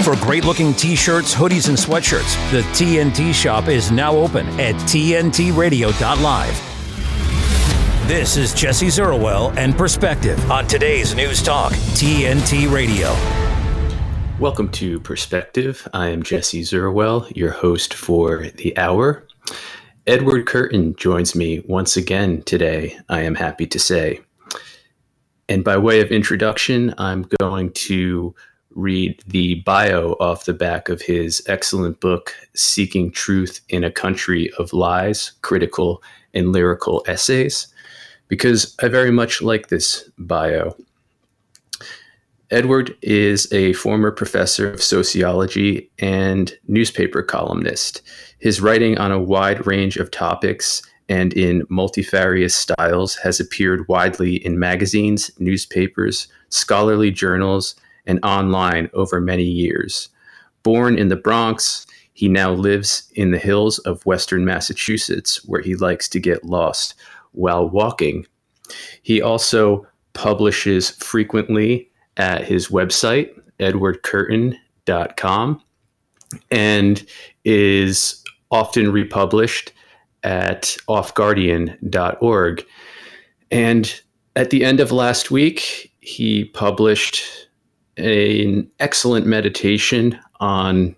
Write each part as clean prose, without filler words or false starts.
For great-looking t-shirts, hoodies, and sweatshirts, the TNT shop is now open at tntradio.live. This is Jesse Zerwell and Perspective on today's News Talk, TNT Radio. Welcome to Perspective. I am Jesse Zerwell, your host for the hour. Edward Curtin joins me once again today, I am happy to say. And by way of introduction, I'm going to read the bio off the back of his excellent book, Seeking Truth in a Country of Lies, Critical and Lyrical Essays, because I very much like this bio. Edward is a former professor of sociology and newspaper columnist. His writing on a wide range of topics and in multifarious styles has appeared widely in magazines, newspapers, scholarly journals, and online over many years. Born in the Bronx, he now lives in the hills of Western Massachusetts, where he likes to get lost while walking. He also publishes frequently at his website, edwardcurtin.com, and is often republished at offguardian.org. And at the end of last week, he published an excellent meditation on,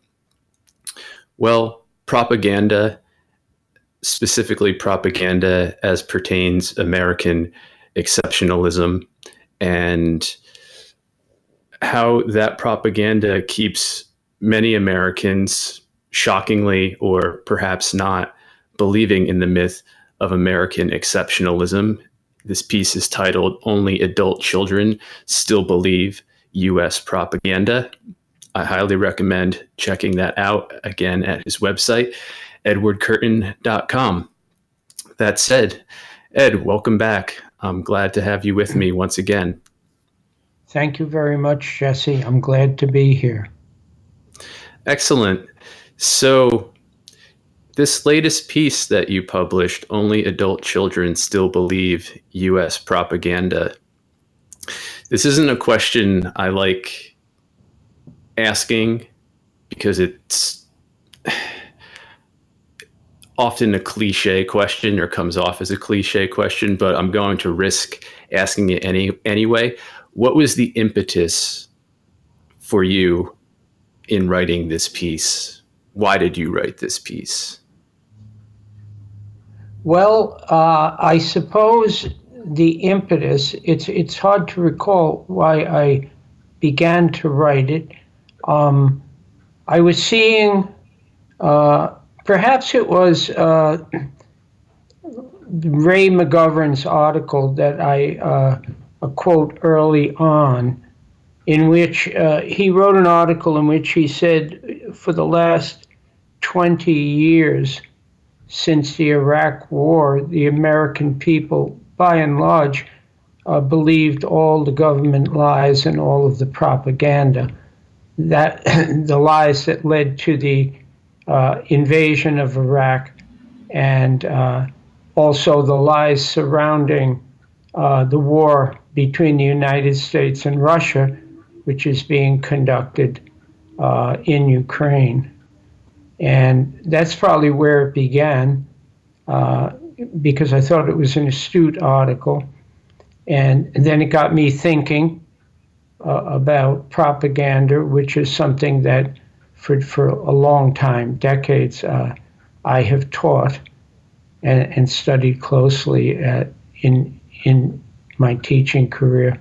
propaganda, specifically propaganda as pertains American exceptionalism, and how that propaganda keeps many Americans, shockingly or perhaps not, believing in the myth of American exceptionalism. This piece is titled, Only Adult Children Still Believe U.S. Propaganda. I highly recommend checking that out again at his website, edwardcurtin.com. That said, Ed, welcome back. I'm glad to have you with me once again. Thank you very much, Jesse. I'm glad to be here. Excellent. So this latest piece that you published, Only Adult Children Still Believe U.S. Propaganda. This isn't a question I like asking because it's often a cliche question or comes off as a cliche question, but I'm going to risk asking it anyway. What was the impetus for you in writing this piece? Why did you write this piece? Well, I suppose the impetus, it's hard to recall why I began to write it. I was seeing, perhaps it was Ray McGovern's article that I quote early on, in which he wrote an article in which he said, for the last 20 years since the Iraq War, the American people, by and large, believed all the government lies and all of the propaganda, that the lies that led to the invasion of Iraq, and also the lies surrounding the war between the United States and Russia, which is being conducted in Ukraine. And that's probably where it began, because I thought it was an astute article. And then it got me thinking about propaganda, which is something that for a long time, decades, I have taught and studied closely in my teaching career.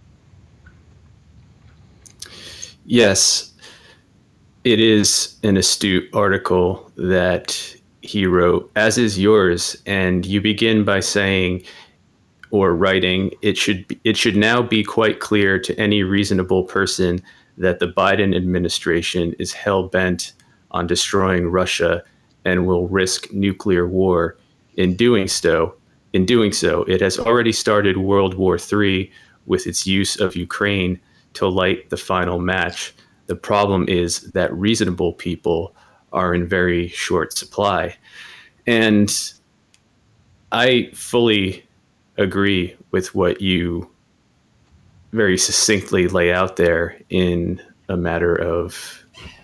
Yes, it is an astute article that he wrote, as is yours. And you begin by saying, or writing, it should now be quite clear to any reasonable person that the Biden administration is hell-bent on destroying Russia and will risk nuclear war. In doing so, it has already started World War III with its use of Ukraine to light the final match. The problem is that reasonable people are in very short supply. And I fully agree with what you very succinctly lay out there in a matter of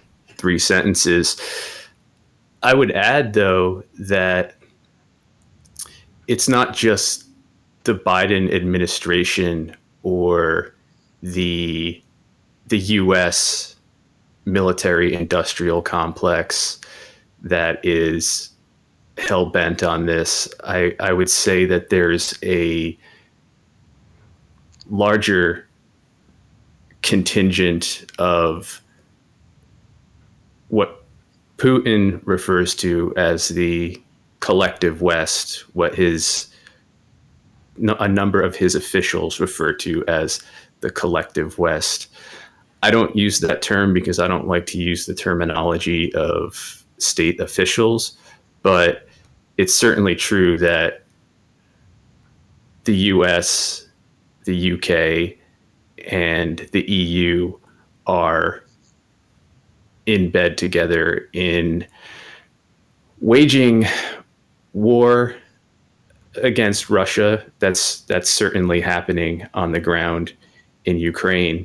3 sentences. I would add, though, that it's not just the Biden administration or the U.S. military industrial complex that is hell-bent on this. I would say that there's a larger contingent of what Putin refers to as the collective West, what a number of his officials refer to as the collective West. I don't use that term because I don't like to use the terminology of state officials, but it's certainly true that the US, the UK, and the EU are in bed together in waging war against Russia. That's certainly happening on the ground in Ukraine.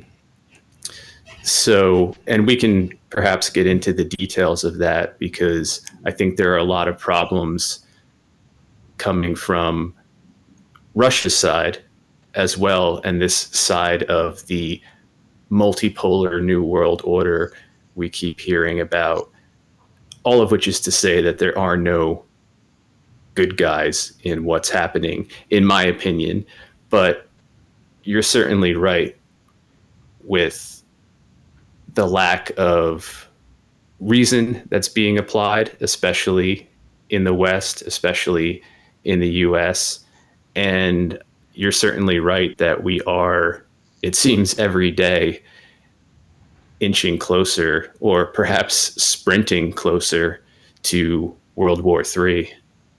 So, and we can perhaps get into the details of that, because I think there are a lot of problems coming from Russia's side as well, and this side of the multipolar new world order we keep hearing about, all of which is to say that there are no good guys in what's happening, in my opinion. But you're certainly right with the lack of reason that's being applied, especially in the West, especially in the US. And you're certainly right that we are, it seems every day, inching closer, or perhaps sprinting closer to World War III.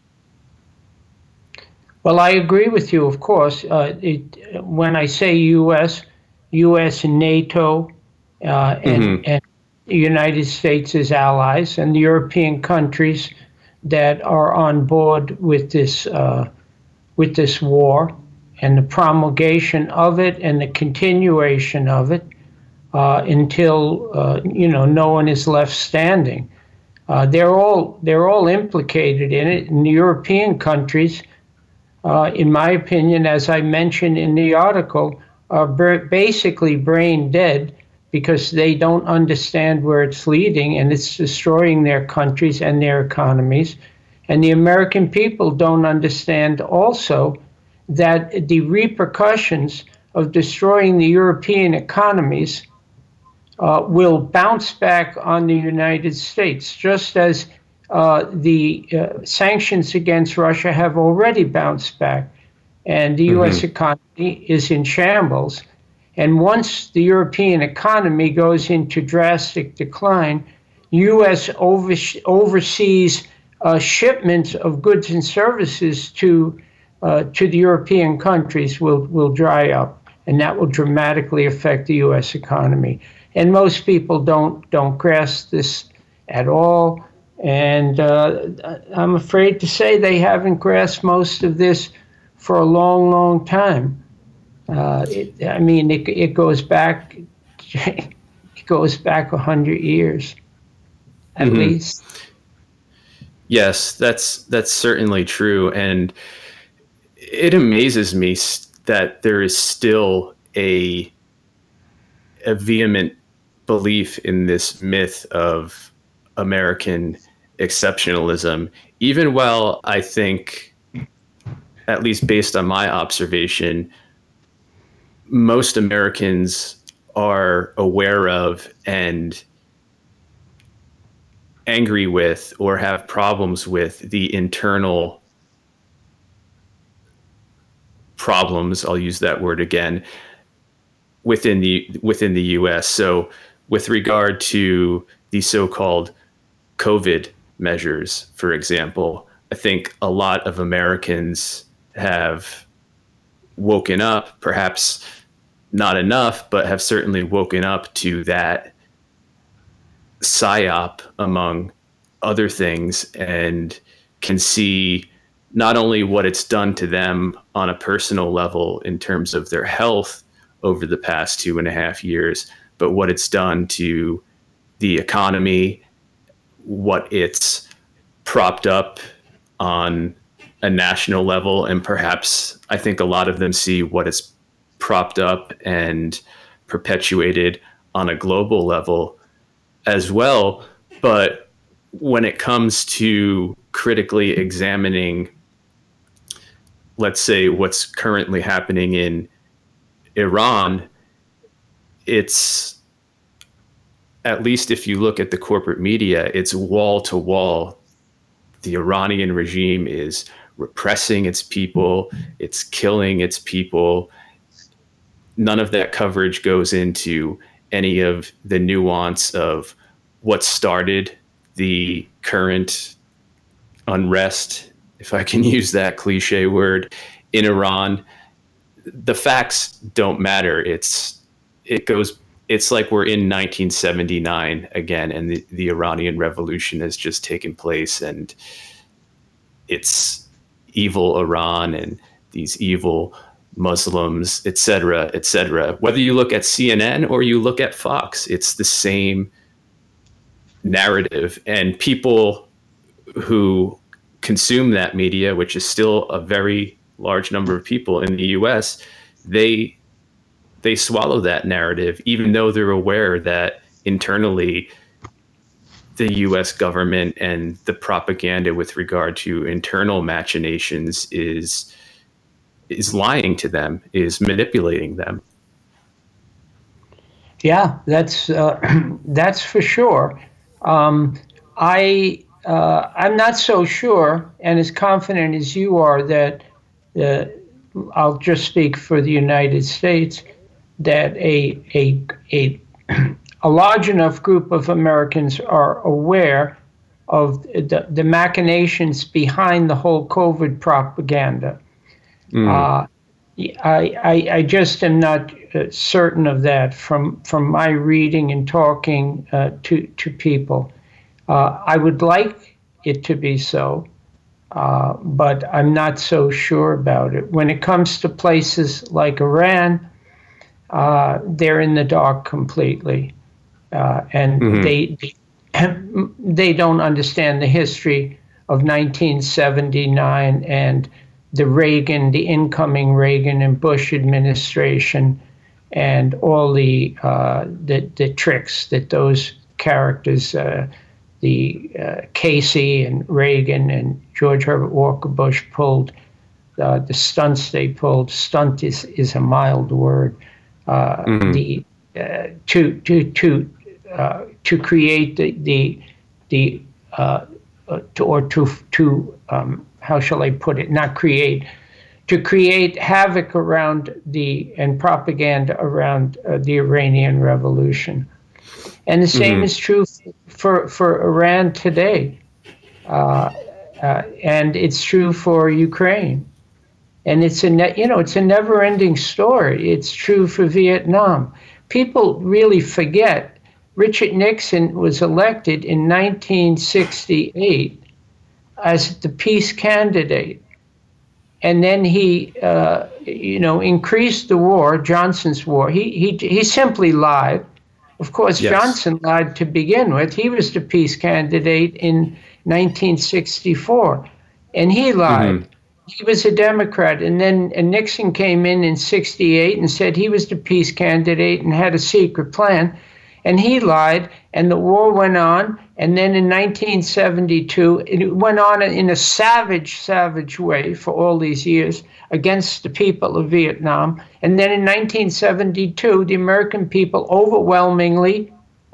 Well, I agree with you, of course. When I say US and NATO, and the United States as allies, and the European countries that are on board with this war, and the promulgation of it and the continuation of it until no one is left standing. They're all implicated in it. And the European countries, in my opinion, as I mentioned in the article, are basically brain dead, because they don't understand where it's leading, and it's destroying their countries and their economies. And the American people don't understand also that the repercussions of destroying the European economies will bounce back on the United States, just as the sanctions against Russia have already bounced back. And the U.S. economy is in shambles. And once the European economy goes into drastic decline, U.S. overseas shipments of goods and services to the European countries will dry up, and that will dramatically affect the U.S. economy. And most people don't grasp this at all. And I'm afraid to say they haven't grasped most of this for a long, long time. It goes back. It goes back 100 years, at least. Yes, that's certainly true, and it amazes me that there is still a vehement belief in this myth of American exceptionalism, even while I think, at least based on my observation, most Americans are aware of and angry with, or have problems with, the internal problems, I'll use that word again, within the US. So with regard to the so-called COVID measures, for example, I think a lot of Americans have woken up, perhaps not enough, but have certainly woken up to that psyop, among other things, and can see not only what it's done to them on a personal level in terms of their health over the past 2.5 years, but what it's done to the economy, what it's propped up on a national level, and perhaps I think a lot of them see what it's propped up and perpetuated on a global level as well. But when it comes to critically examining, let's say, what's currently happening in Iran, it's, at least if you look at the corporate media, it's wall to wall. The Iranian regime is repressing its people, it's killing its people. None of that coverage goes into any of the nuance of what started the current unrest, if I can use that cliche word, in Iran. The facts don't matter. It's like we're in 1979 again, and the Iranian Revolution has just taken place, and it's evil Iran and these evil Muslims, et cetera, et cetera. Whether you look at CNN or you look at Fox, it's the same narrative. And people who consume that media, which is still a very large number of people in the US, they swallow that narrative, even though they're aware that internally the US government and the propaganda with regard to internal machinations is lying to them, is manipulating them. Yeah, that's for sure. I'm not so sure, and as confident as you are, that I'll just speak for the United States, that a large enough group of Americans are aware of the machinations behind the whole COVID propaganda. I just am not certain of that from my reading and talking to people. I would like it to be so, but I'm not so sure about it. When it comes to places like Iran, they're in the dark completely, and they don't understand the history of 1979 and the incoming Reagan and Bush administration, and all the tricks that those characters, Casey and Reagan and George Herbert Walker Bush pulled, the stunts they pulled. Stunt is a mild word. To create how shall I put it? Not create, to create havoc around and propaganda around the Iranian Revolution. And the same is true for Iran today. And it's true for Ukraine. And it's a never-ending story. It's true for Vietnam. People really forget Richard Nixon was elected in 1968 as the peace candidate. And then he, increased the war, Johnson's war. He simply lied. Of course, yes. Johnson lied to begin with. He was the peace candidate in 1964, and he lied. He was a Democrat, and Nixon came in 68 and said he was the peace candidate and had a secret plan, and he lied, and the war went on. And then in 1972, it went on in a savage way for all these years against the people of Vietnam. And then in 1972, the American people overwhelmingly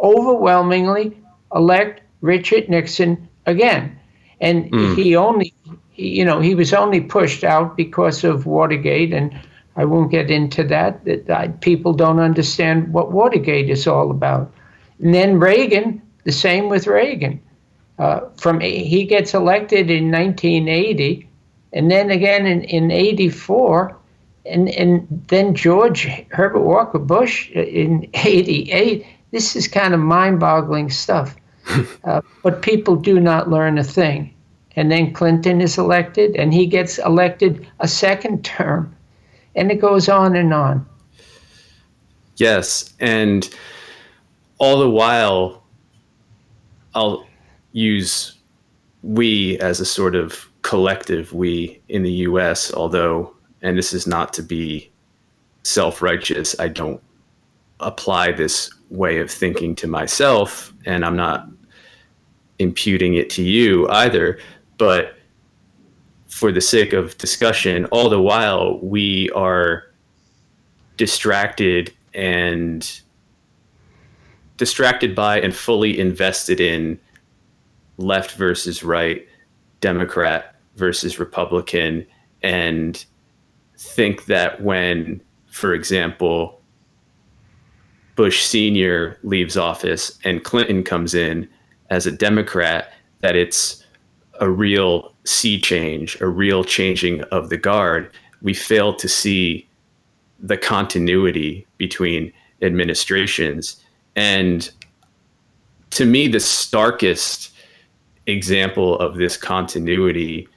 elect Richard Nixon again. And he was only pushed out because of Watergate, and I won't get into that. People don't understand what Watergate is all about. And then Reagan, the same with Reagan. He gets elected in 1980, and then again in 84, and then George Herbert Walker Bush in 88. This is kind of mind-boggling stuff. But people do not learn a thing. And then Clinton is elected, and he gets elected a second term, and it goes on and on. Yes, and all the while, I'll use we as a sort of collective we in the US, although, and this is not to be self-righteous, I don't apply this way of thinking to myself, and I'm not imputing it to you either, but for the sake of discussion, all the while we are distracted by and fully invested in left versus right, Democrat versus Republican, and think that when, for example, Bush Sr. leaves office and Clinton comes in as a Democrat, that it's a real sea change, a real changing of the guard. We fail to see the continuity between administrations. And to me, the starkest example of this continuity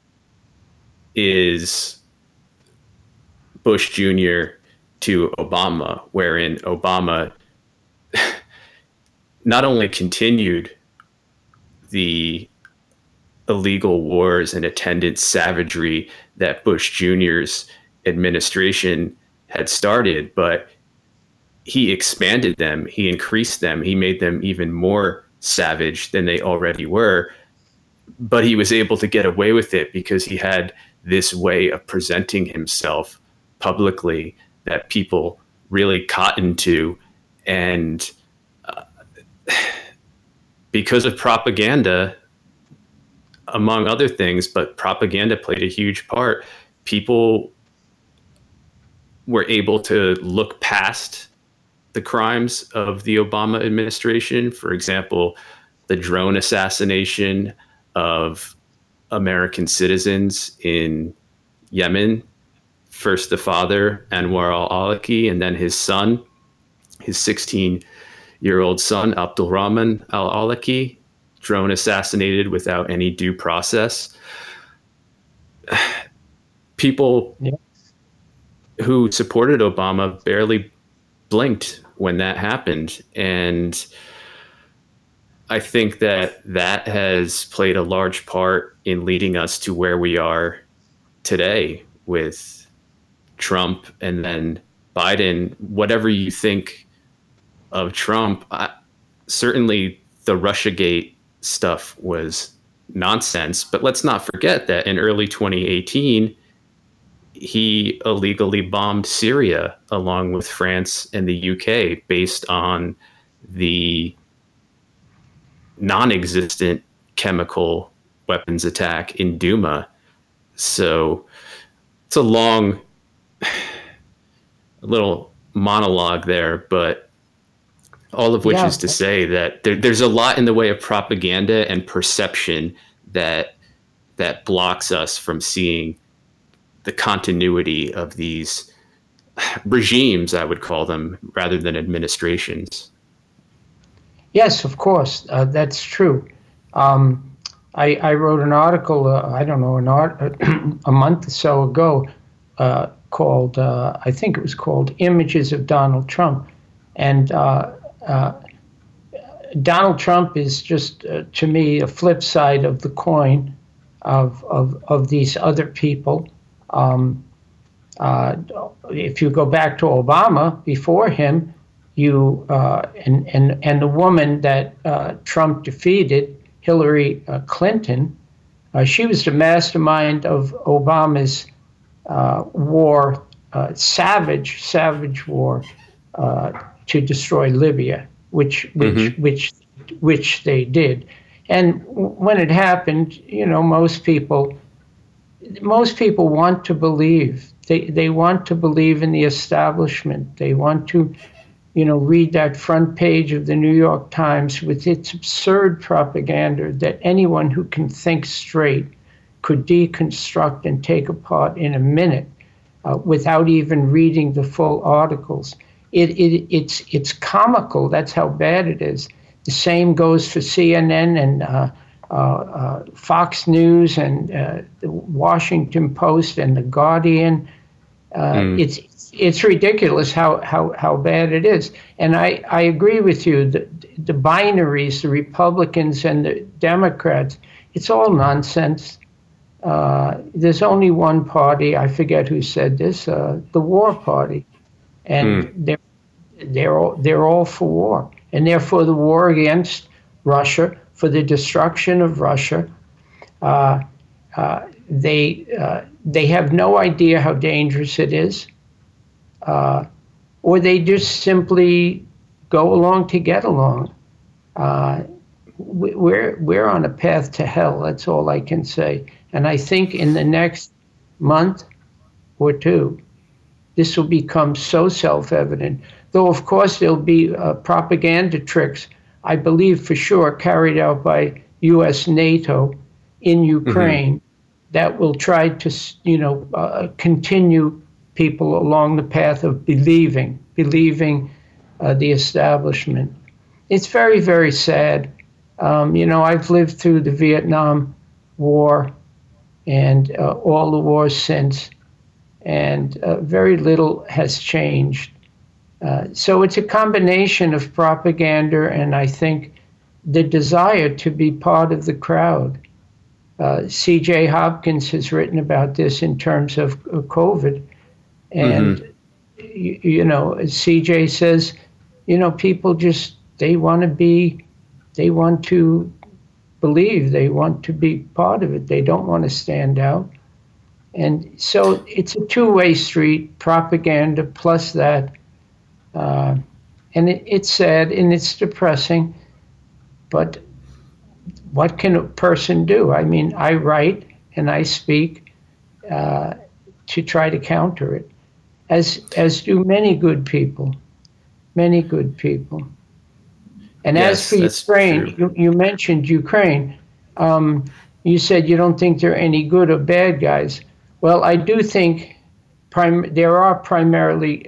is Bush Jr. to Obama, wherein Obama not only continued the illegal wars and attendant savagery that Bush Jr.'s administration had started, but he expanded them, he increased them, he made them even more savage than they already were. But he was able to get away with it because he had this way of presenting himself publicly that people really cottoned to. And because of propaganda, among other things, but propaganda played a huge part, people were able to look past the crimes of the Obama administration. For example, the drone assassination of American citizens in Yemen, first the father, Anwar al-Awlaki, and then his son, his 16-year-old son, Abdulrahman al-Awlaki, drone assassinated without any due process. People who supported Obama barely blinked when that happened. And I think that that has played a large part in leading us to where we are today with Trump and then Biden. Whatever you think of Trump, certainly the Russiagate stuff was nonsense, but let's not forget that in early 2018, he illegally bombed Syria along with France and the UK based on the non-existent chemical weapons attack in Douma. So it's a long little monologue there, but all of which is to say that there's a lot in the way of propaganda and perception that blocks us from seeing the continuity of these regimes, I would call them, rather than administrations. Yes, of course, that's true. I wrote an article, a month or so ago, called, I think it was called Images of Donald Trump. And Donald Trump is just, to me, a flip side of the coin of these other people. If you go back to Obama, before him, and the woman that Trump defeated, Hillary Clinton, she was the mastermind of Obama's war, savage war to destroy Libya, which they did. And when it happened, most people want to believe. They want to believe in the establishment. They want to, read that front page of the New York Times with its absurd propaganda that anyone who can think straight could deconstruct and take apart in a minute without even reading the full articles. It's comical. That's how bad it is. The same goes for CNN and Fox News and the Washington Post and The Guardian. It's ridiculous how bad it is. And I agree with you. The binaries, the Republicans and the Democrats, it's all nonsense. There's only one party. I forget who said this. The War Party, and they're all for war, and they're for the war against Russia, for the destruction of Russia. They have no idea how dangerous it is, or they just simply go along to get along. We're on a path to hell. That's all I can say. And I think in the next month or two, this will become so self-evident. Though, of course, there'll be propaganda tricks, I believe for sure, carried out by U.S. NATO in Ukraine that will try to, continue people along the path of believing the establishment. It's very, very sad. I've lived through the Vietnam War and all the wars since, and very little has changed. So it's a combination of propaganda and I think the desire to be part of the crowd. C.J. Hopkins has written about this in terms of COVID. And, C.J. says, people just, they want to believe, they want to be part of it. They don't want to stand out. And so it's a two-way street, propaganda plus that. And it's sad and it's depressing, but what can a person do? I mean, I write and I speak to try to counter it, as do many good people. And yes, as for Ukraine, you mentioned Ukraine. You said you don't think there are any good or bad guys. Well, I do think there are primarily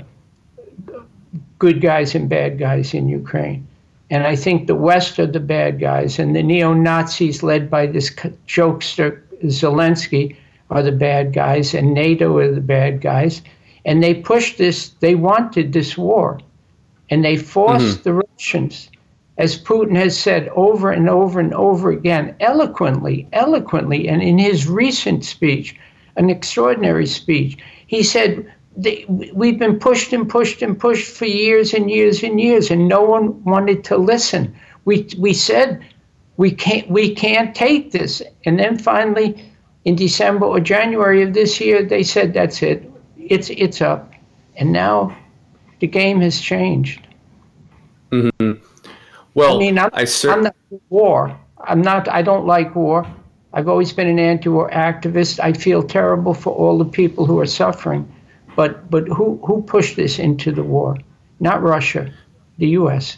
good guys and bad guys in Ukraine. And I think the West are the bad guys, and the neo-Nazis led by this jokester Zelensky are the bad guys, and NATO are the bad guys. And they pushed this, they wanted this war. And they forced the Russians, as Putin has said over and over and over again, eloquently, and in his recent speech, an extraordinary speech, he said, we've been pushed and pushed and pushed for years and years and years, and no one wanted to listen. We said we can't take this, and then finally, in December or January of this year, they said that's it, it's up, and now the game has changed. Well, I mean, I'm not for war. I don't like war. I've always been an anti-war activist. I feel terrible for all the people who are suffering. But who pushed this into the war? Not Russia, the U.S.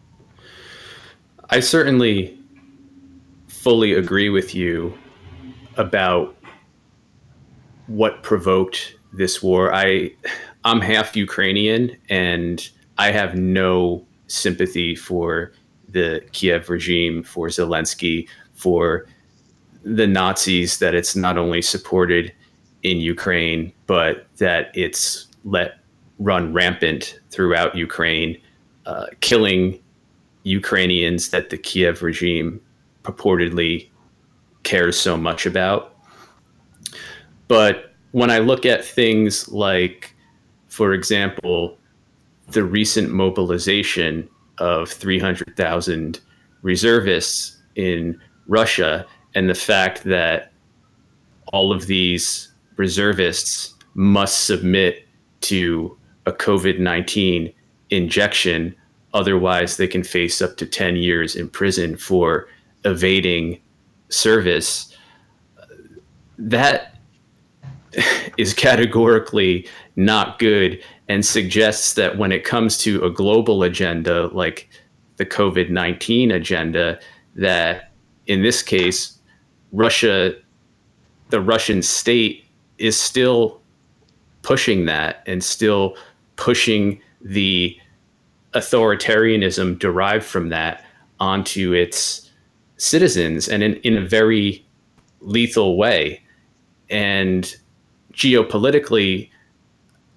I certainly fully agree with you about what provoked this war. I'm half Ukrainian, and I have no sympathy for the Kiev regime, for Zelensky, for the Nazis, that it's not only supported in Ukraine, but that it's run rampant throughout Ukraine, killing Ukrainians that the Kiev regime purportedly cares so much about. But when I look at things like, for example, the recent mobilization of 300,000 reservists in Russia, and the fact that all of these reservists must submit to a COVID-19 injection, otherwise they can face up to 10 years in prison for evading service, that is categorically not good, and suggests that when it comes to a global agenda like the COVID-19 agenda, that in this case, Russia, the Russian state, is still pushing that and still pushing the authoritarianism derived from that onto its citizens, and in a very lethal way. And geopolitically,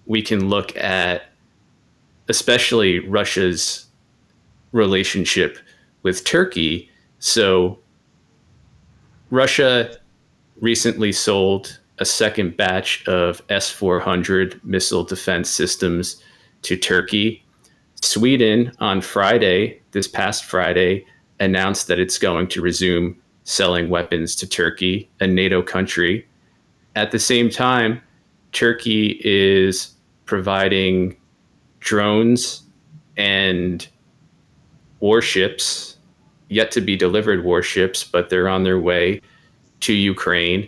we can look at especially Russia's relationship with Turkey. So Russia recently sold a second batch of S-400 missile defense systems to Turkey. Sweden on Friday, this past Friday, announced that it's going to resume selling weapons to Turkey, a NATO country. At the same time, Turkey is providing drones and warships, yet to be delivered warships, but they're on their way to Ukraine.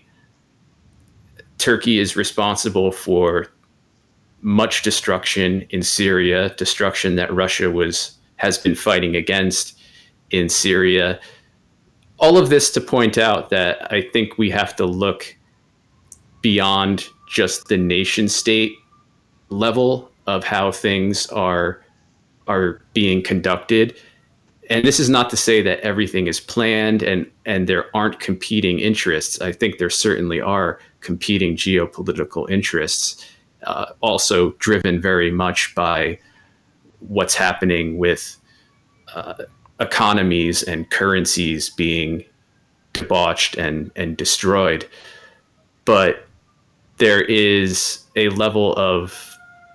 Turkey is responsible for much destruction in Syria, destruction that Russia has been fighting against in Syria. All of this to point out that I think we have to look beyond just the nation state level of how things are being conducted. And this is not to say that everything is planned and there aren't competing interests. I think there certainly are competing geopolitical interests, also driven very much by what's happening with economies and currencies being debauched and destroyed. But there is a level of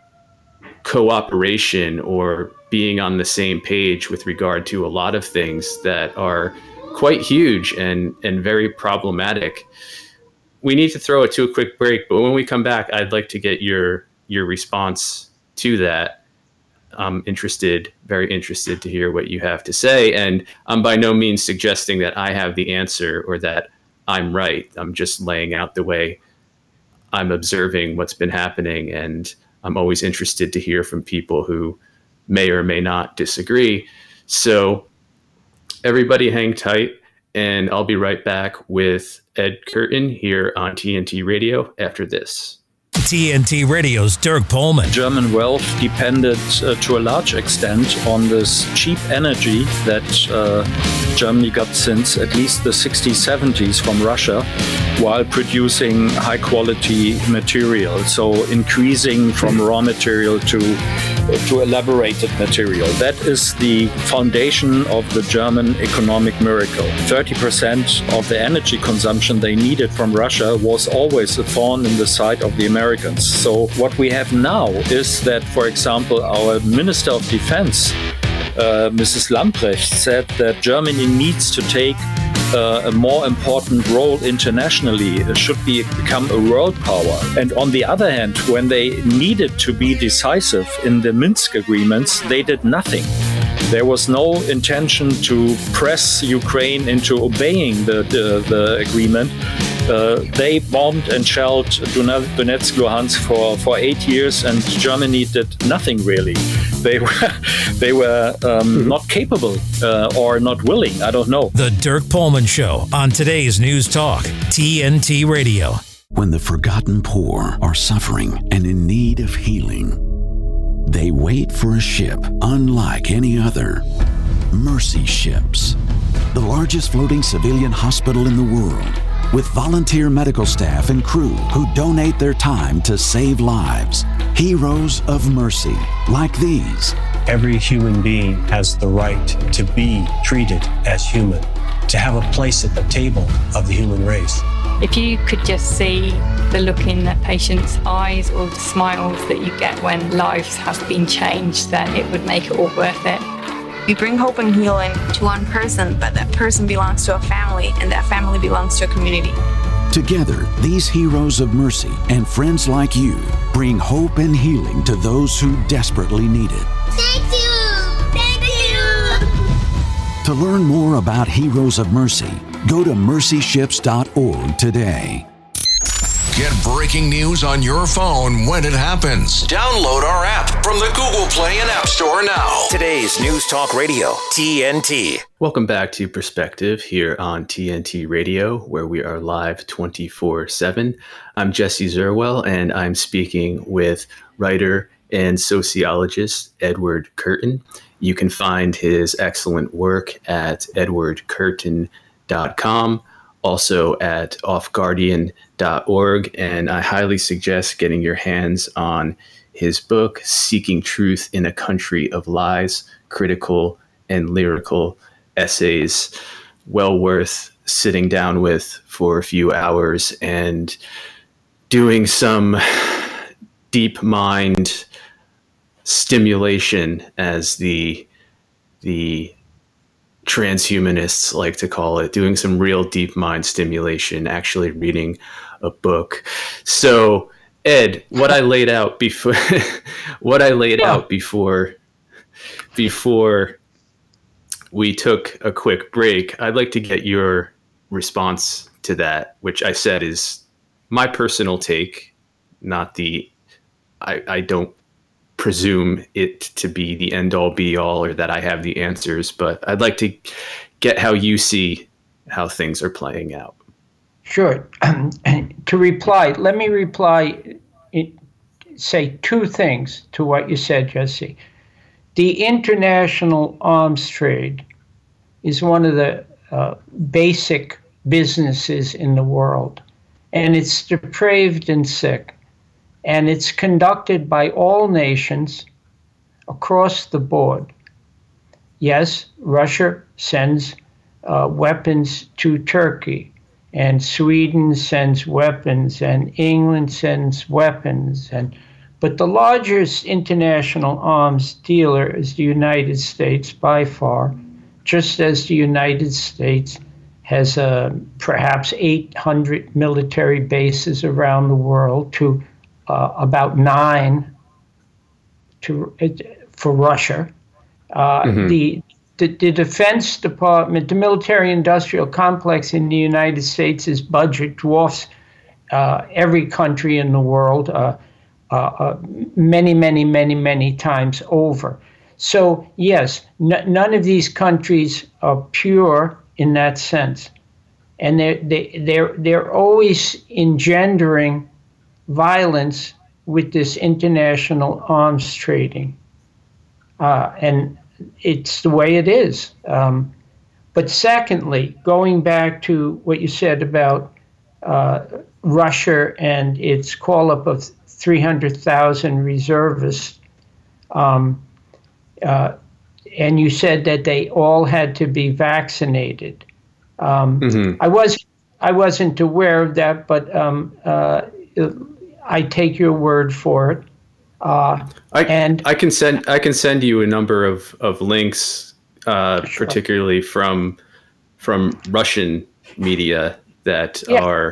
cooperation or being on the same page with regard to a lot of things that are quite huge and very problematic. We need to throw it to a quick break, but when we come back, I'd like to get your response to that. I'm very interested to hear what you have to say. And I'm by no means suggesting that I have the answer or that I'm right. I'm just laying out the way I'm observing what's been happening. And I'm always interested to hear from people who may or may not disagree. So everybody hang tight, and I'll be right back with Ed Curtin here on TNT Radio after this. TNT Radio's Dirk Pohlman. German wealth depended to a large extent on this cheap energy that Germany got since at least the 60s, 70s from Russia, while producing high quality material. So increasing from raw material to elaborated material. That is the foundation of the German economic miracle. 30% of the energy consumption they needed from Russia was always a thorn in the side of the Americans. So what we have now is that, for example, our Minister of Defense, Mrs. Lambrecht, said that Germany needs to take a more important role internationally. It should become a world power. And on the other hand, when they needed to be decisive in the Minsk agreements, they did nothing. There was no intention to press Ukraine into obeying the agreement. They bombed and shelled Donetsk, Luhansk for 8 years, and Germany did nothing really. They were not capable or not willing. I don't know. The Dirk Pohlman Show on today's News Talk, TNT Radio. When the forgotten poor are suffering and in need of healing, they wait for a ship unlike any other. Mercy Ships, the largest floating civilian hospital in the world, with volunteer medical staff and crew who donate their time to save lives. Heroes of mercy, like these. Every human being has the right to be treated as human, to have a place at the table of the human race. If you could just see the look in that patient's eyes or the smiles that you get when lives have been changed, then it would make it all worth it. We bring hope and healing to one person, but that person belongs to a family, and that family belongs to a community. Together, these heroes of mercy and friends like you bring hope and healing to those who desperately need it. Thank you! Thank you! To learn more about Heroes of Mercy, go to mercyships.org today. Get breaking news on your phone when it happens. Download our app from the Google Play and App Store now. Today's News Talk Radio, TNT. Welcome back to Perspective here on TNT Radio, where we are live 24/7. I'm Jesse Zerwell, and I'm speaking with writer and sociologist Edward Curtin. You can find his excellent work at edwardcurtin.com, also at offguardian.org, and I highly suggest getting your hands on his book, Seeking Truth in a Country of Lies, critical and lyrical essays, well worth sitting down with for a few hours and doing some deep mind stimulation, as the transhumanists like to call it, doing some real deep mind stimulation, actually reading a book. So, Ed, what I laid out before we took a quick break, I'd like to get your response to that, which I said is my personal take, not I don't presume it to be the end all be all or that I have the answers, but I'd like to get how you see how things are playing out. Sure. To reply, let me say two things to what you said, Jesse. The international arms trade is one of the basic businesses in the world, and it's depraved and sick, and it's conducted by all nations across the board. Yes, Russia sends weapons to Turkey, and Sweden sends weapons, and England sends weapons, but the largest international arms dealer is the United States by far, just as the United States has perhaps 800 military bases around the world to about 9 for Russia. The Defense Department, the military-industrial complex in the United States' budget dwarfs every country in the world many times over. So yes, none of these countries are pure in that sense, and they're always engendering violence with this international arms trading, and it's the way it is. But secondly, going back to what you said about Russia and its call-up of 300,000 reservists, and you said that they all had to be vaccinated. I wasn't aware of that, but I take your word for it. I can send you a number of links, sure, particularly from Russian media that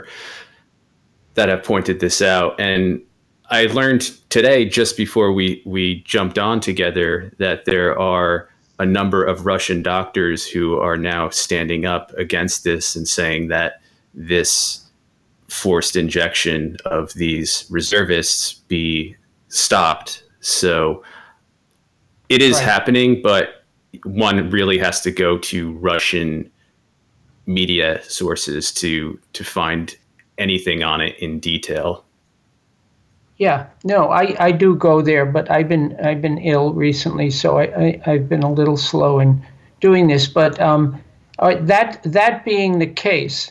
have pointed this out. And I learned today, just before we jumped on together, that there are a number of Russian doctors who are now standing up against this and saying that this forced injection of these reservists be stopped. So it is happening, but one really has to go to Russian media sources to find anything on it in detail. Yeah, no, I do go there, but I've been ill recently, so I've been a little slow in doing this. But that being the case,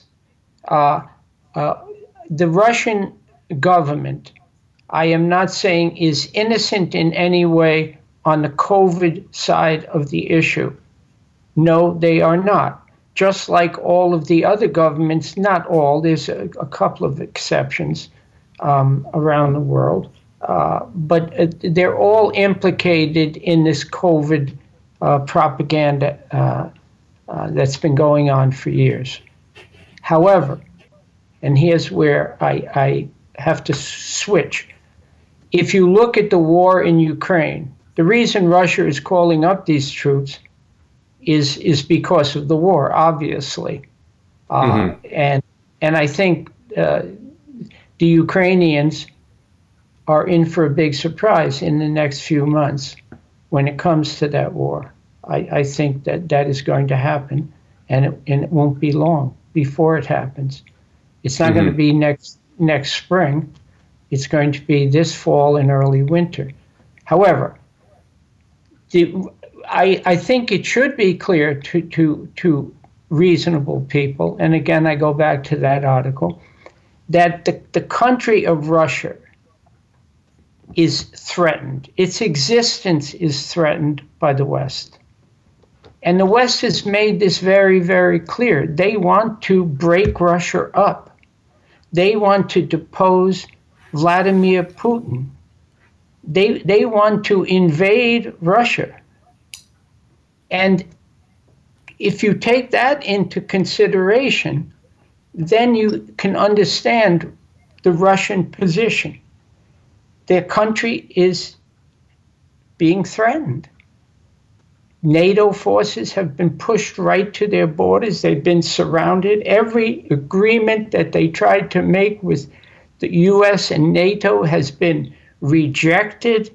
the Russian government, I am not saying is innocent in any way on the COVID side of the issue. No, they are not. Just like all of the other governments, not all, there's a couple of exceptions around the world, but they're all implicated in this COVID propaganda that's been going on for years. However, and here's where I have to switch. If you look at the war in Ukraine, the reason Russia is calling up these troops is because of the war, obviously. And I think the Ukrainians are in for a big surprise in the next few months when it comes to that war. I think that is going to happen, and it won't be long before it happens. It's not going to be next spring. It's going to be this fall and early winter. However, I think it should be clear to reasonable people, and again, I go back to that article, that the country of Russia is threatened. Its existence is threatened by the West. And the West has made this very, very clear. They want to break Russia up. They want to depose Vladimir Putin. They want to invade Russia. And if you take that into consideration, then you can understand the Russian position. Their country is being threatened. NATO forces have been pushed right to their borders. They've been surrounded. Every agreement that they tried to make with the US and NATO has been rejected.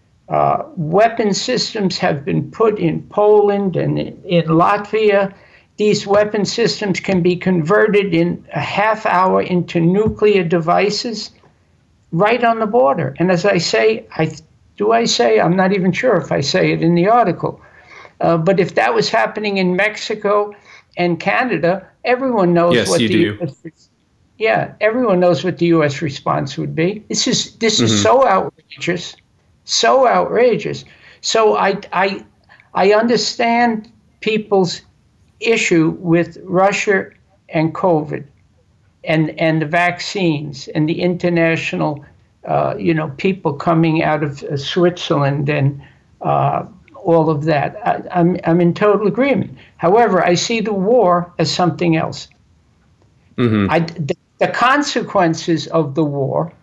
Weapon systems have been put in Poland and in Latvia. These weapon systems can be converted in a half hour into nuclear devices right on the border. And as I say, I'm not even sure if I say it in the article, but if that was happening in Mexico and Canada, everyone knows yes, what you the do. Everyone knows what the U.S. response would be. This is so outrageous, so outrageous. So I understand people's issue with Russia and COVID and the vaccines and the international, people coming out of Switzerland and all of that. I'm in total agreement. However, I see the war as something else. Mm-hmm. The consequences of the war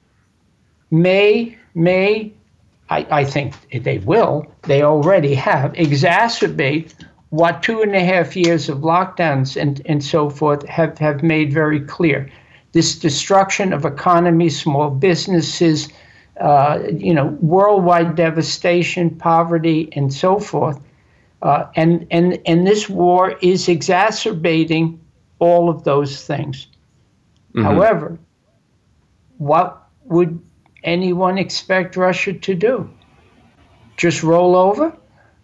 may, I think they will, they already have, exacerbate what 2.5 years of lockdowns and so forth have made very clear. This destruction of economies, small businesses, worldwide devastation, poverty, and so forth. And this war is exacerbating all of those things. Mm-hmm. However, what would anyone expect Russia to do? Just roll over?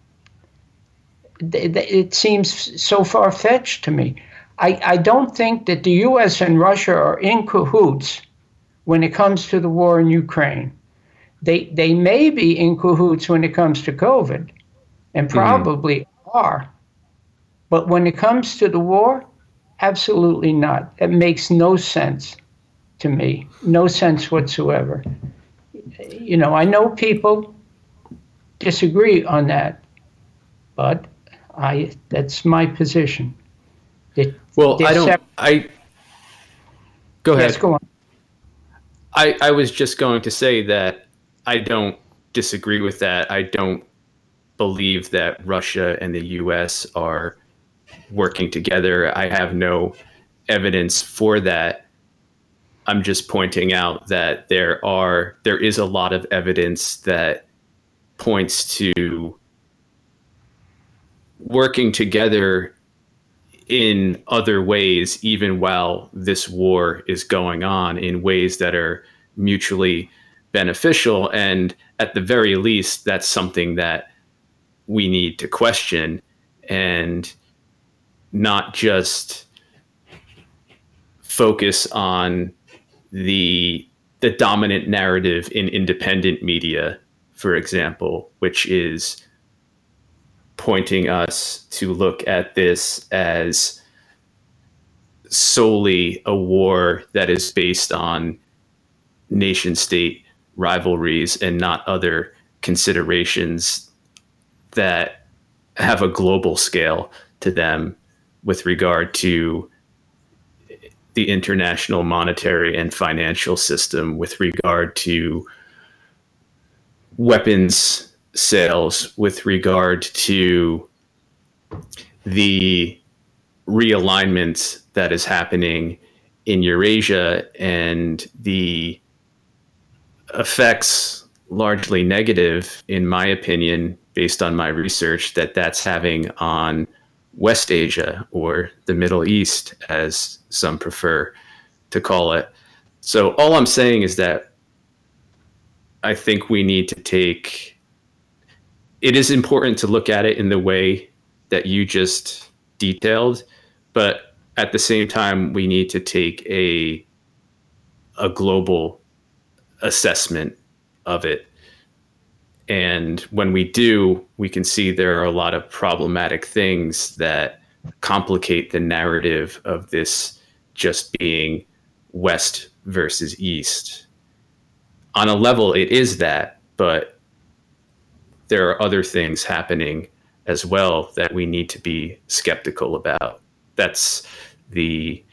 It seems so far-fetched to me. I don't think that the U.S. and Russia are in cahoots when it comes to the war in Ukraine. They may be in cahoots when it comes to COVID, and probably are. But when it comes to the war, absolutely not. It makes no sense to me, no sense whatsoever. I know people disagree on that, but that's my position. Go ahead. Yes, go on. I was just going to say that I don't disagree with that. I don't believe that Russia and the U.S. are working together. I have no evidence for that. I'm just pointing out that there is a lot of evidence that points to working together in other ways, even while this war is going on, in ways that are mutually beneficial. And at the very least, that's something that we need to question and not just focus on the dominant narrative in independent media, for example, which is pointing us to look at this as solely a war that is based on nation-state rivalries and not other considerations that have a global scale to them with regard to the international monetary and financial system, with regard to weapons sales, with regard to the realignment that is happening in Eurasia and the effects, largely negative, in my opinion, based on my research, that's having on West Asia, or the Middle East, as some prefer to call it. So all I'm saying is that I think we need to it is important to look at it in the way that you just detailed, but at the same time, we need to take a global assessment of it. And when we do, we can see there are a lot of problematic things that complicate the narrative of this just being West versus East. On a level, it is that, but there are other things happening as well that we need to be skeptical about. That's the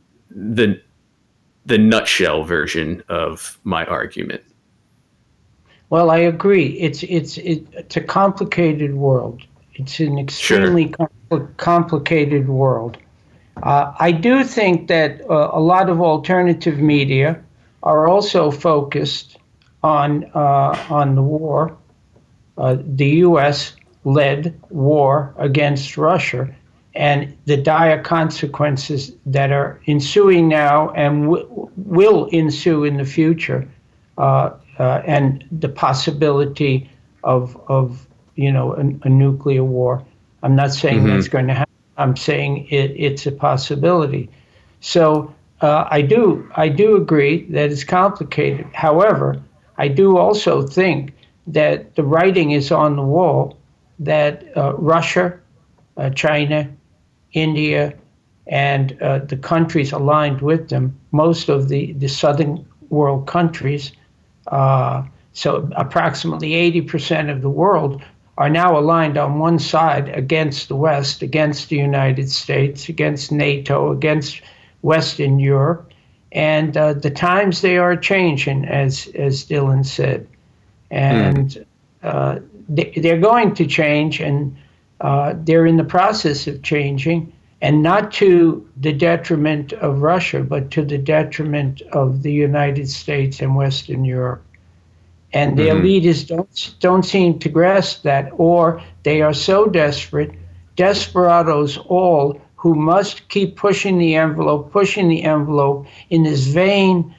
nutshell version of my argument. Well, I agree. It's a complicated world. It's an extremely complicated world. I do think that a lot of alternative media are also focused on the war, the U.S.-led war against Russia, and the dire consequences that are ensuing now and will ensue in the future, and the possibility of a nuclear war. I'm not saying that's going to happen. I'm saying it's a possibility. So I do agree that it's complicated. However, I do also think that the writing is on the wall that Russia, China, India, and the countries aligned with them, most of the southern world countries, so approximately 80% of the world, are now aligned on one side against the West, against the United States, against NATO, against Western Europe. And the times, they are changing, as Dylan said. And they're going to change, and they're in the process of changing, and not to the detriment of Russia, but to the detriment of the United States and Western Europe. And their leaders don't seem to grasp that, or they are so desperate, desperados all, who must keep pushing the envelope in this vain,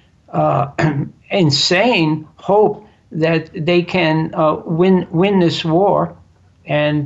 insane hope that they can win this war and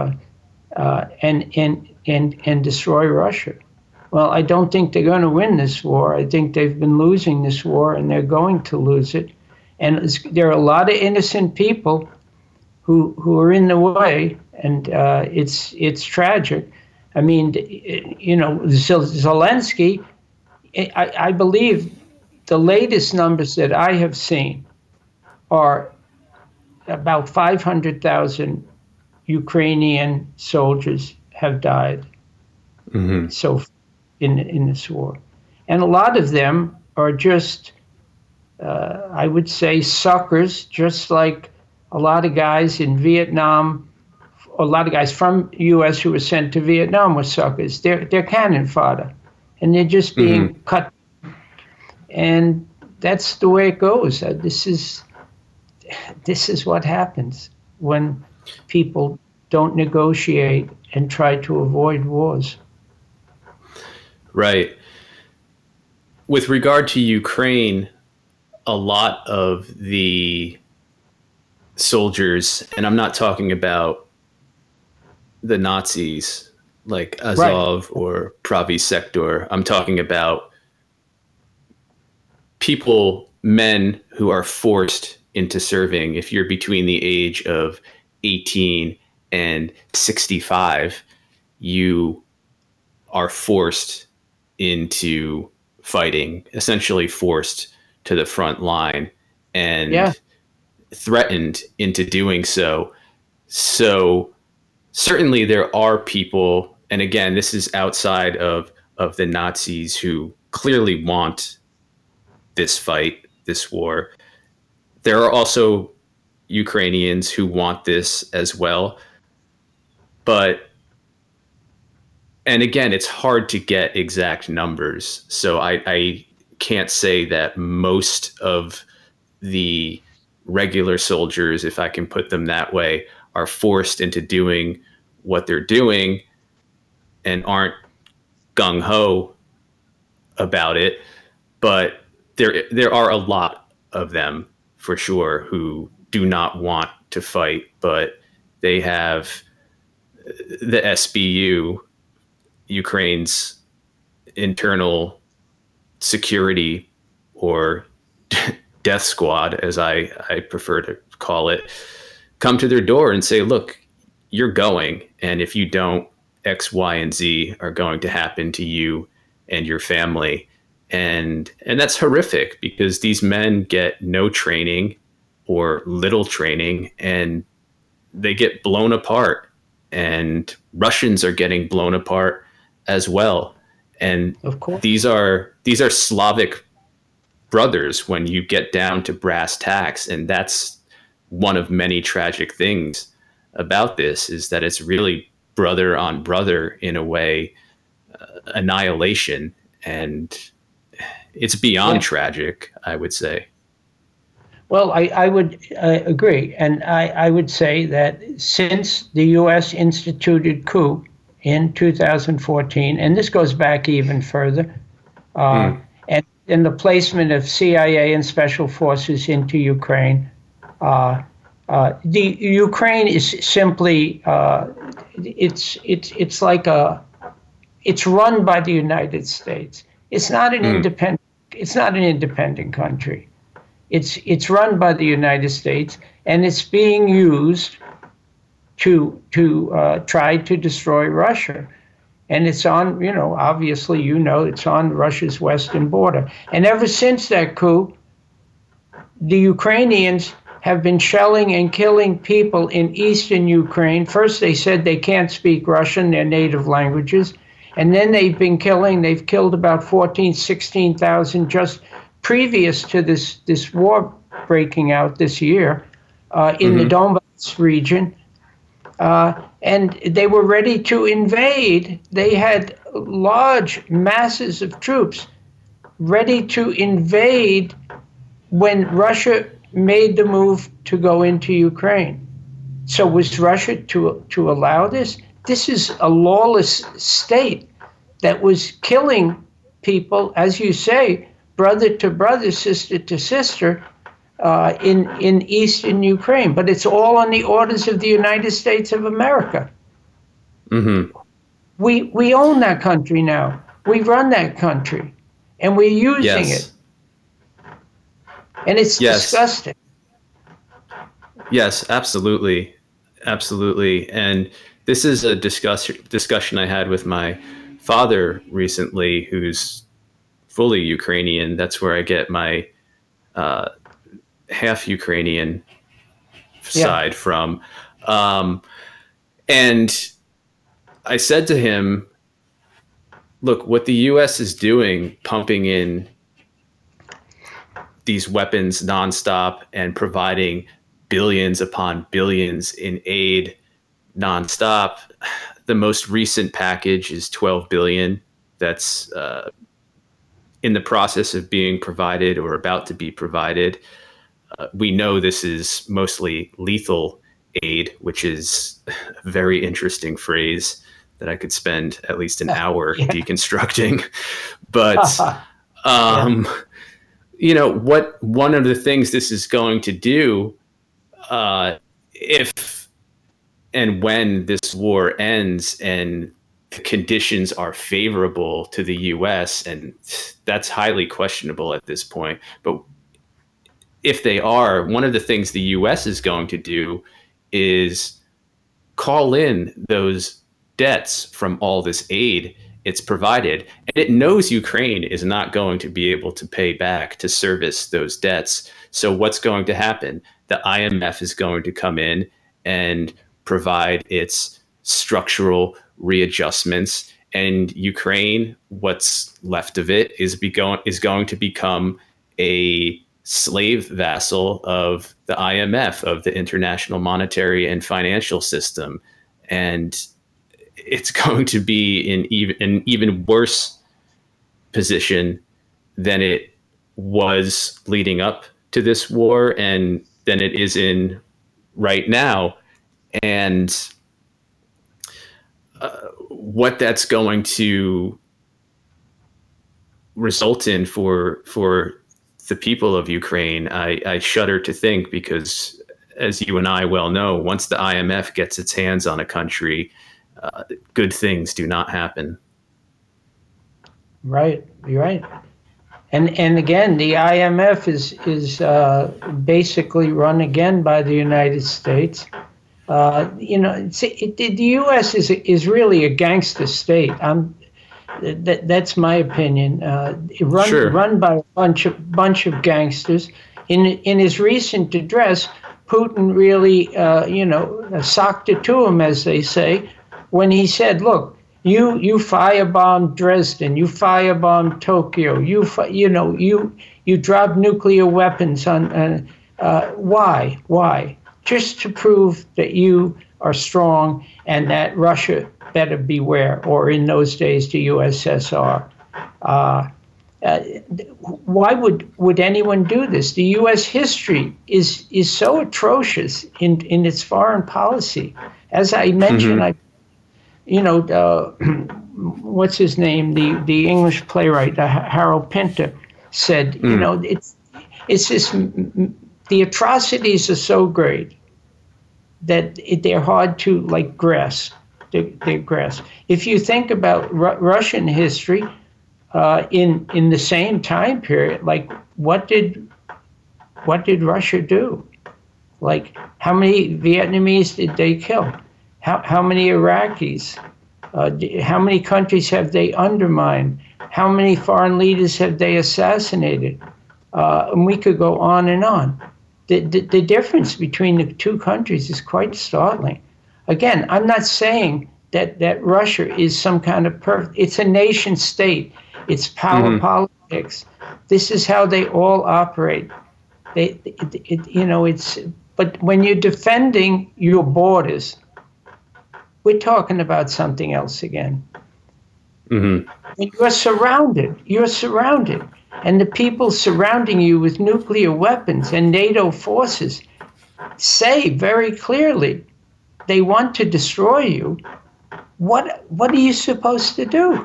destroy Russia. Well, I don't think they're going to win this war. I think they've been losing this war, and they're going to lose it. And there are a lot of innocent people who are in the way, and it's tragic. I mean, Zelensky, I believe the latest numbers that I have seen are about 500,000 Ukrainian soldiers have died so in this war. And a lot of them are just, I would say, suckers, just like a lot of guys in Vietnam, a lot of guys from the U.S. who were sent to Vietnam were suckers. They're cannon fodder, and they're just being cut. And that's the way it goes. This is what happens when people don't negotiate and try to avoid wars. Right. With regard to Ukraine, a lot of the soldiers, and I'm not talking about the Nazis like Azov or Pravi Sector. I'm talking about people, men who are forced into serving. If you're between the age of 18 and 65, you are forced into fighting, essentially forced to the front line and threatened into doing so. So certainly there are people, and again, this is outside of the Nazis, who clearly want this fight, this war. There are also Ukrainians who want this as well. And again, it's hard to get exact numbers. So I can't say that most of the regular soldiers, if I can put them that way, are forced into doing what they're doing and aren't gung-ho about it. But there are a lot of them, for sure, who do not want to fight, but they have the SBU, Ukraine's internal security or death squad, as I prefer to call it, come to their door and say, look, you're going, and if you don't, X, Y, and Z are going to happen to you and your family. And that's horrific, because these men get no training or little training, and they get blown apart, and Russians are getting blown apart as well. And of course, these are Slavic brothers when you get down to brass tacks. And that's one of many tragic things about this, is that it's really brother on brother in a way, annihilation. And it's beyond tragic, I would say. Well, I would agree. And I would say that since the U.S. instituted coup in 2014, and this goes back even further, and the placement of CIA and special forces into Ukraine, the Ukraine is simply it's like it's run by the United States. It's not an independent. It's not an independent country. It's run by the United States, and it's being used to try to destroy Russia. And it's on, obviously, it's on Russia's western border. And ever since that coup, the Ukrainians have been shelling and killing people in eastern Ukraine. First, they said they can't speak Russian, their native languages. And then they've killed about 16,000 just previous to this war breaking out this year in the Donbass region. And they were ready to invade. They had large masses of troops ready to invade when Russia made the move to go into Ukraine. So was Russia to allow this? This is a lawless state that was killing people, as you say, brother to brother, sister to sister, in eastern Ukraine. But it's all on the orders of the United States of America. Mm-hmm. We own that country now. We run that country, and we're using it. And it's disgusting. Yes, absolutely. Absolutely. And this is a discussion I had with my father recently, who's fully Ukrainian. That's where I get my half Ukrainian side from. And I said to him, look, what the U.S. is doing, pumping in these weapons nonstop and providing billions upon billions in aid nonstop. The most recent package is $12 billion. That's in the process of being provided or about to be provided. We know this is mostly lethal aid, which is a very interesting phrase that I could spend at least an hour deconstructing. But, what one of the things this is going to do, if and when this war ends and the conditions are favorable to the U.S., and that's highly questionable at this point, but if they are, one of the things the U.S. is going to do is call in those debts from all this aid it's provided. And it knows Ukraine is not going to be able to pay back to service those debts. So what's going to happen? The IMF is going to come in and provide its structural readjustments. And Ukraine, what's left of it, is going to become a slave vassal of the IMF, of the International Monetary and Financial System. And it's going to be in an even worse position than it was leading up to this war and than it is in right now. And what that's going to result in for the people of Ukraine, I shudder to think, because as you and I well know, once the IMF gets its hands on a country, good things do not happen. Right. You're right. And again, the IMF is basically run again by the United States. The U.S. is really a gangster state. That's my opinion. Run by a bunch of gangsters. In his recent address, Putin really, socked it to him, as they say, when he said, "Look, you firebombed Dresden, you firebombed Tokyo, you dropped nuclear weapons on. Why? Just to prove that you are strong and that Russia better beware," or in those days the USSR. Why would anyone do this? The U.S. history is so atrocious in its foreign policy. As I mentioned, what's his name? The English playwright Harold Pinter said, it's this. The atrocities are so great that they're hard to grasp. They grasp. If you think about Russian history, in the same time period, what did Russia do? How many Vietnamese did they kill? How many Iraqis? How many countries have they undermined? How many foreign leaders have they assassinated? And we could go on and on. The difference between the two countries is quite startling. Again, I'm not saying that Russia is some kind of it's a nation state. It's power politics. This is how they all operate. But when you're defending your borders, we're talking about something else again. When you're surrounded. And the people surrounding you with nuclear weapons and NATO forces say very clearly they want to destroy you. What are you supposed to do?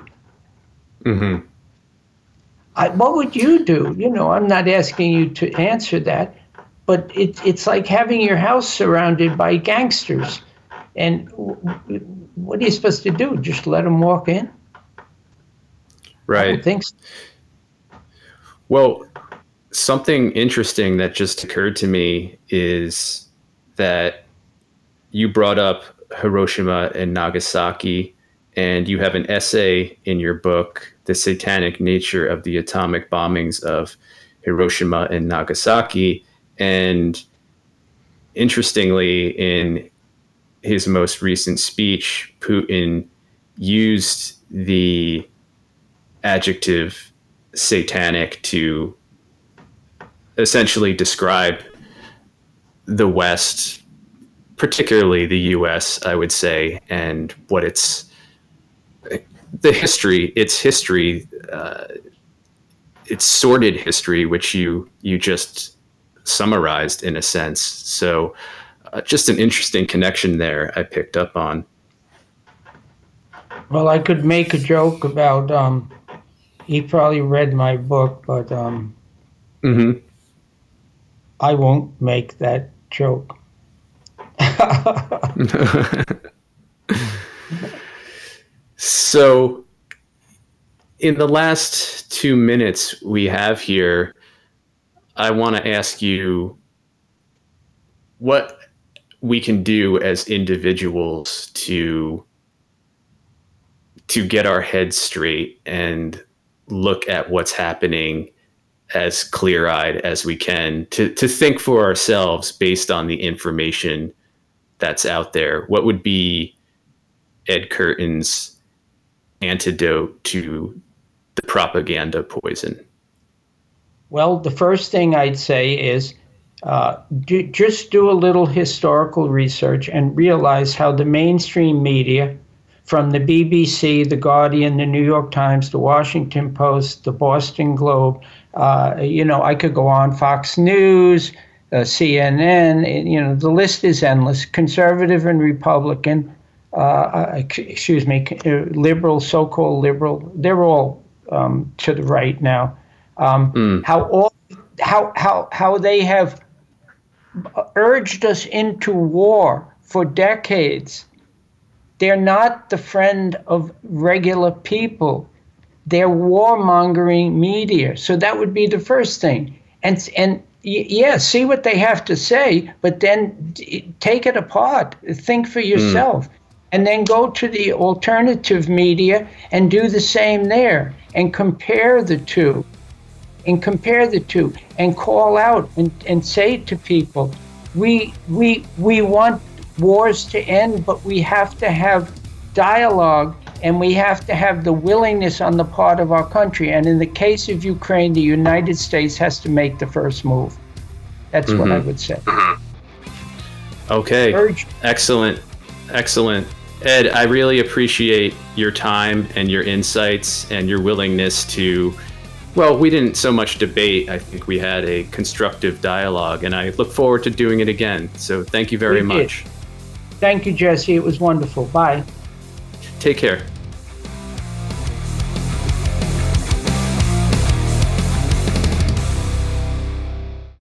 What would you do? I'm not asking you to answer that, but it's like having your house surrounded by gangsters. And what are you supposed to do? Just let them walk in? Right. I don't think so. Well, something interesting that just occurred to me is that you brought up Hiroshima and Nagasaki, and you have an essay in your book, The Satanic Nature of the Atomic Bombings of Hiroshima and Nagasaki. And interestingly, in his most recent speech, Putin used the adjective satanic to essentially describe the West, particularly the US, I would say, and what its history, its sordid history, which you just summarized in a sense. So just an interesting connection there I picked up on. Well, I could make a joke about, he probably read my book, but I won't make that joke. So in the last 2 minutes we have here, I want to ask you what we can do as individuals to get our heads straight and look at what's happening as clear-eyed as we can, to think for ourselves based on the information that's out there. What would be Ed Curtin's antidote to the propaganda poison? Well, the first thing I'd say is just do a little historical research and realize how the mainstream media, from the BBC, The Guardian, the New York Times, the Washington Post, the Boston Globe, I could go on, Fox News, CNN, the list is endless, conservative and Republican, liberal, so-called liberal, they're all to the right now. How they have urged us into war for decades. They're not the friend of regular people. they're warmongering media. So that would be the first thing. And yeah, see what they have to say, but then take it apart. Think for yourself. And then go to the alternative media and do the same there and compare the two. And call out and say to people, we want wars to end, but we have to have dialogue and we have to have the willingness on the part of our country. And in the case of Ukraine, the United States has to make the first move. That's what I would say. Okay. Excellent. Ed, I really appreciate your time and your insights and your willingness to, well, we didn't so much debate. I think we had a constructive dialogue, and I look forward to doing it again. So thank you very much. Thank you, Jesse. It was wonderful. Bye. Take care.